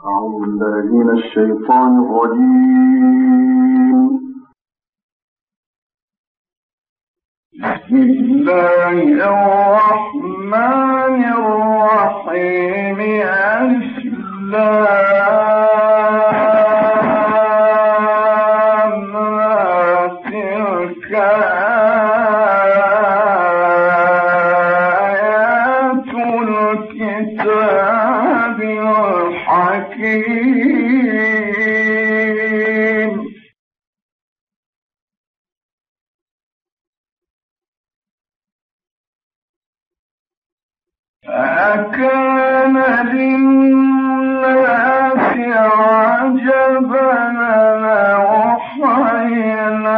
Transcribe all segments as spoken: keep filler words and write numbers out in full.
أعوذ بالله من الشيطان الرجيم. بسم الله الرحمن الرحيم. أسلام تلك آيات الكتاب الحكيم. أكان للناس عجبا أوحينا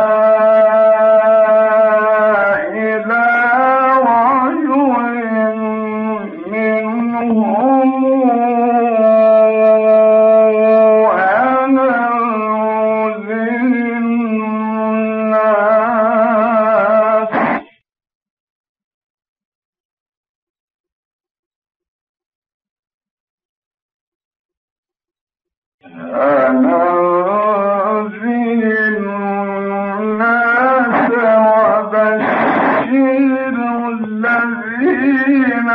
إلى رجل منهم أن أنذر الناس أن أنذر الناس وبشر الذين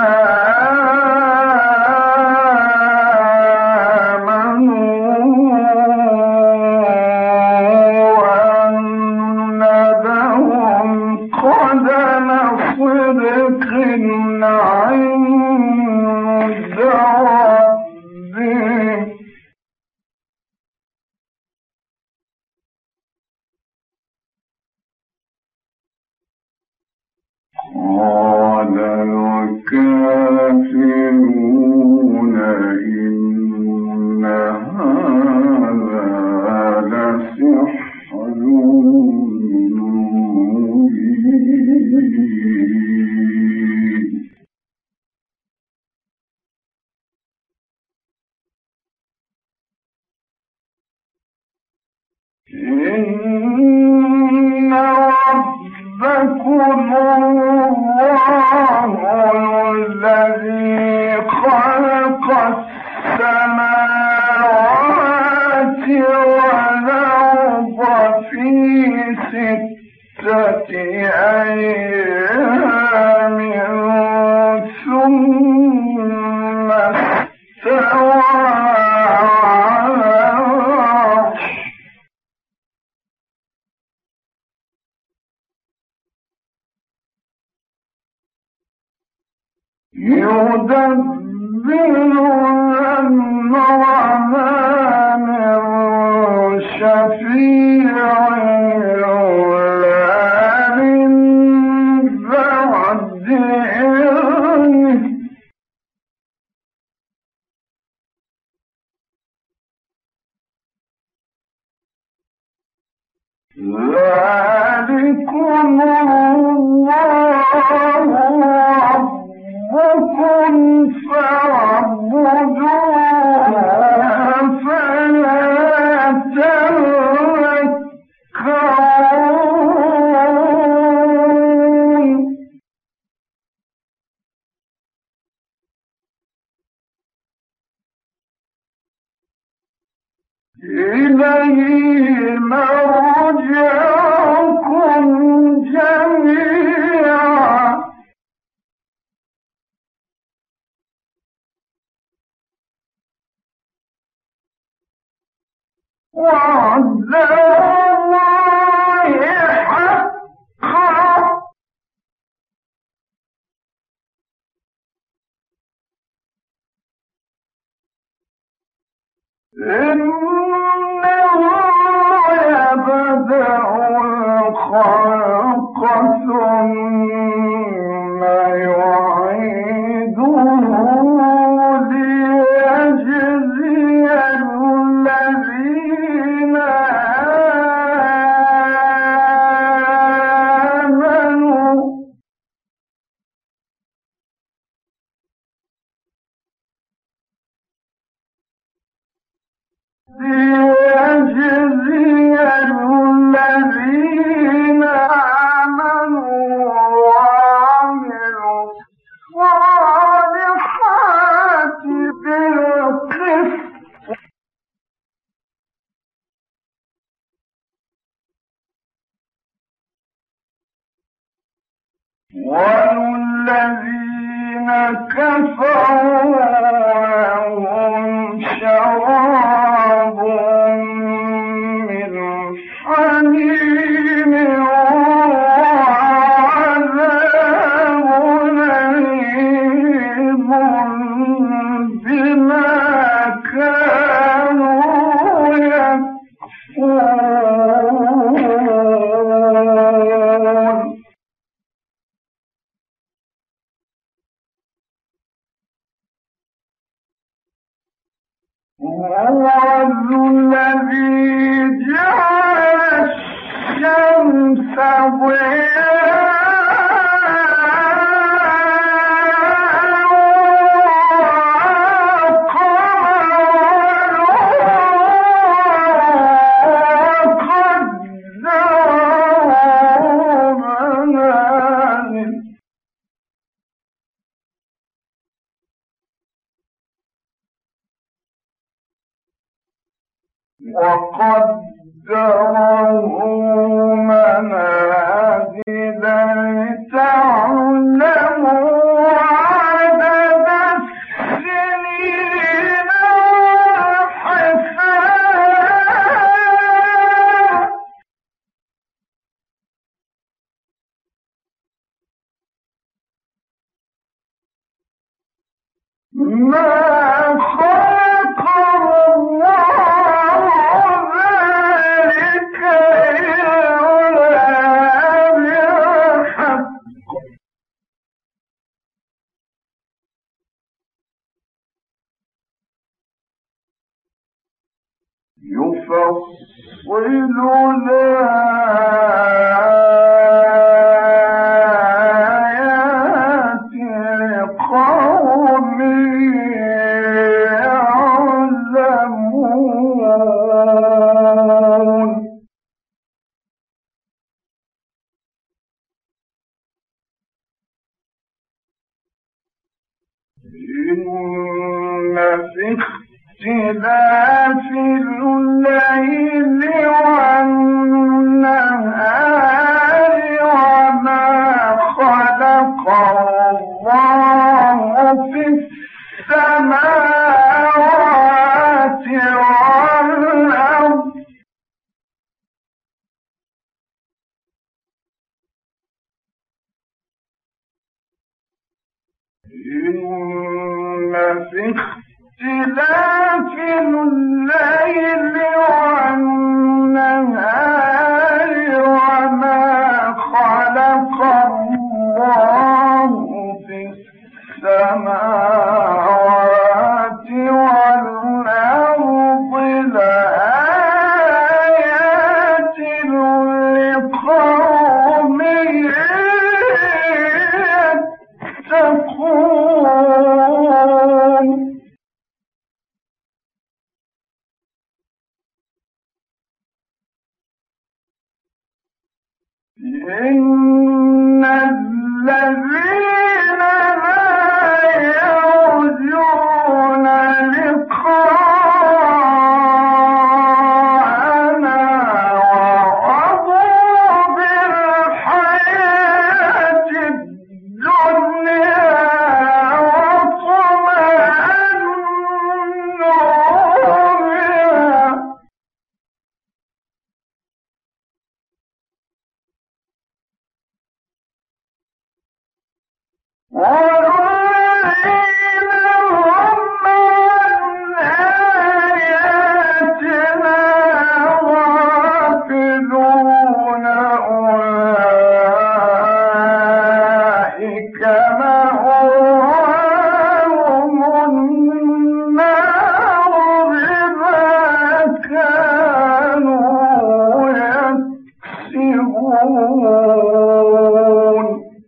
آمنوا أن لهم قدم صدق عند ربهم. قال الكافرون إن هذا لسحر مبين. إن ربكم الله الذي خلق السماوات والأرض في ستة أيام ثم استوى على العرش يدبر الأمر ما من شفيع ولا من بعد إذنه ذلكم الله ربكم فاعبدوه فلا تذكرون. إليه مرجعكم جميعا وعد الله حقا إنه يبدأ الخلق ثم يعيده ليجزي الذين آمنوا ليجزي الذين آمنوا وعملوا الصالحات بالقسط والذين كفروا لهم شراب من حميم وعذاب أليم بما كانوا يكفرون. هو الذي جعل الشمس وقدره منازل لتعلموا عدد السنين والحساب. ما خلق الله ذلك إلا بالحق يفصل الآيات لقوم يعلمون. إن في اختلاف الليل والنهار وما خلق الله في السماوات والأرض إن في اختلاف الليل والنهار وما خلق الله في السماوات والأرض لآيات لقوم يتقون. إن الذين لا يرجون لقاءنا ورضوا بالحياة الدنيا واطمأنوا بها والذين هم عن آياتنا غافلون أولئك مأواهم النار بما كانوا يكسبون.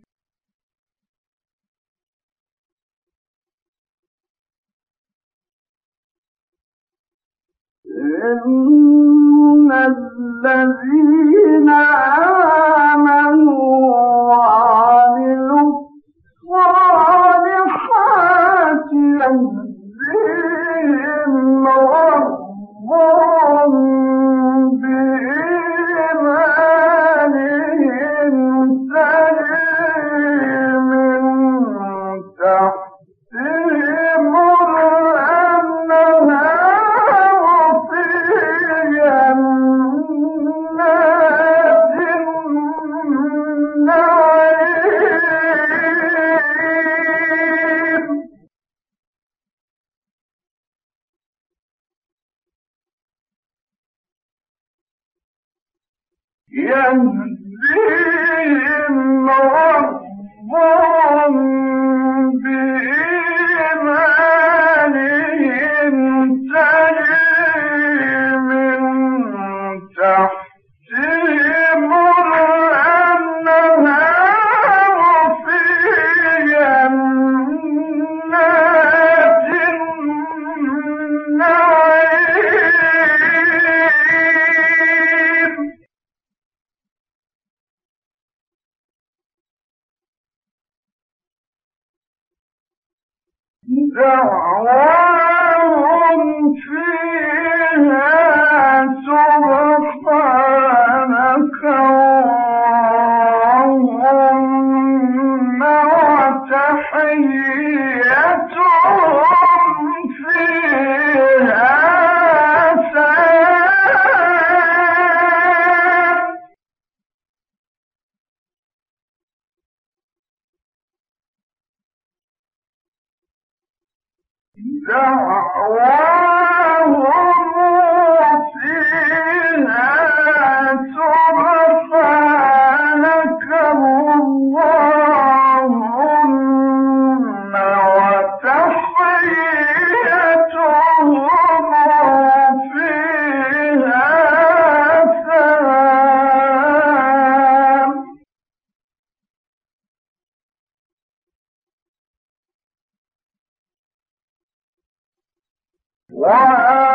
إن الذين آمنوا وعملوا الصالحات يهديهم ربهم بإيمانهم تجري يهديهم ربهم بإيمانهم تجري من تحتهم الأنهار في جنات النعيم دعواهم فيها سبحانك اللهم وتحيتهم فيها سلام دعواهم فيها سبحانك اللهم وتحيتهم فيها سلام وآخر